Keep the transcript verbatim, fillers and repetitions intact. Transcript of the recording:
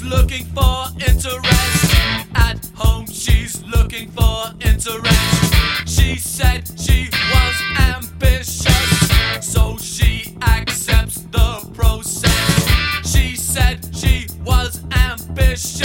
looking for interest. At home she's looking for interest. She said she was ambitious, so she accepts the process. She said she was ambitious,